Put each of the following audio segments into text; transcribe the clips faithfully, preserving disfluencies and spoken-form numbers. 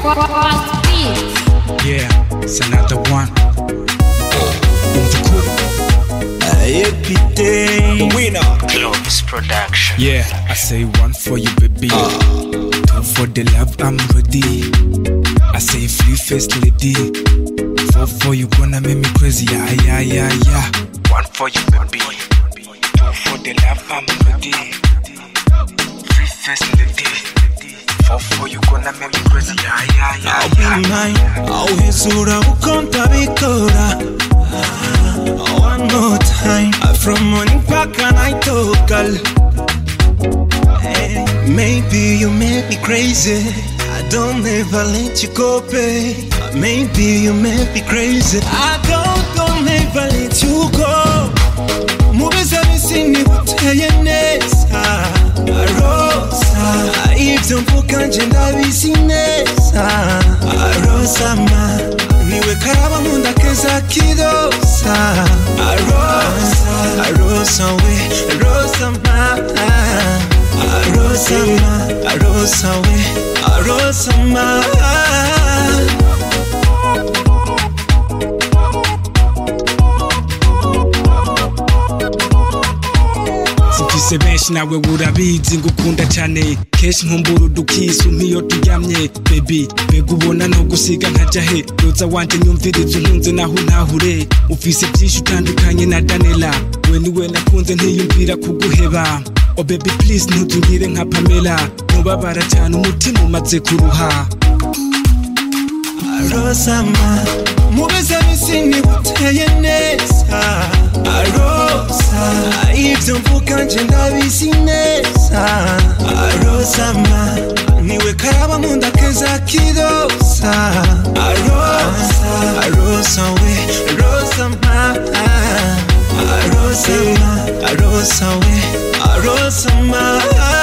Yeah, it's another one. The winner, Globus Production. Yeah, I say one for you, baby. Uh. Two for the love, I'm ready. I say free face lady. Four for you, gonna make me crazy. Yeah, yeah, yeah, yeah. One for you, baby. Two for the love, I'm ready. Free face lady. Four for you, gonna make me crazy. Yeah, yeah, yeah, I'll yeah. be mine. I'll hit Sura, Ukonta Bikora. One more time, from morning back and I talk. Hey, maybe you make me crazy. I don't ever let you go, babe. Maybe you make me crazy. I don't, don't ever let you go. Mubeza misini butayenesa Rosa, if don't book and gender businessa Rosa ma, niwe karaba munda keza kidosa Rosa, Rosa we, Rosa ma Rosa ma, Rosa we, Rosa ma. Simfise benshi nawe urabizi ngukunda cyane keshi nkumbura udukisu mpiyo turyamye baby bega ubona no gusiga nkaja he roza wanje nyumviriza unkunze naho ntahure ufise byinshi utandukanye na Daniela we niwe nakunze ntiyumvira kuguheba oh baby please ntutungire nka Pamela nubabara cyane umutima umaze kuruha Rosa ma, mubeza misini buteye neza Rosa, ivyo mvuga nje ndabizi neza Rosa ma, niwe karaba munda keza kidosa Rosa, Rosa we, Rosa ma Rosa ma, Rosa we, Rosa ma.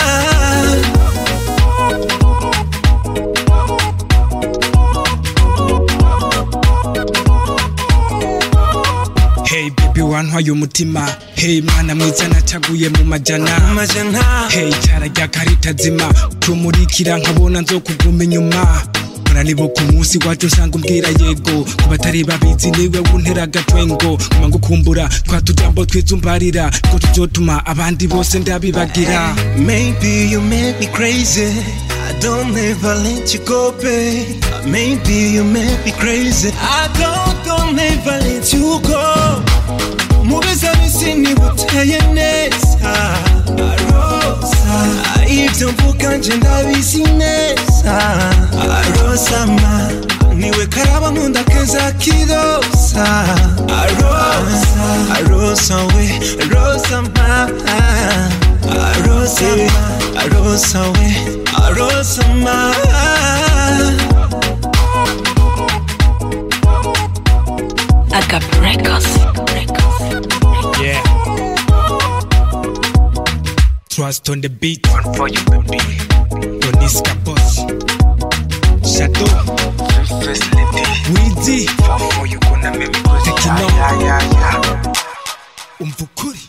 Hey baby wantwaye umutima hey mwana mwiza nacaguye mu majana majana hey cyara rya karita zima tumurikira nkabona nzokuguma inyuma Muranibo ku munsi wacu usanga umbwira yego kubatari babizi niwe wuntera gatwengo kuma ngukumbura twatujambo twizumbarira ko tuzotuma abandi bose ndabibagira. Maybe you make me crazy, I don't ever let you go, babe. Maybe you make me crazy, I don't, don't ever let you go. Mubeza misini buteye neza Rosa, ivyo mvuga nje ndabizi neza Rosa ma, niwe karaba munda keza kidosa Rosa, Rosa we, Rosa ma Rosa ma, Rosa we, Rosa ma. Agape Records. Yeah. Trust on the beat. One for you, baby. Toniska boss. Shadow. Face lady. Weezy. Four for you, gonna make me crazy. Tekino. Yeah, yeah, yeah. Umvukuri.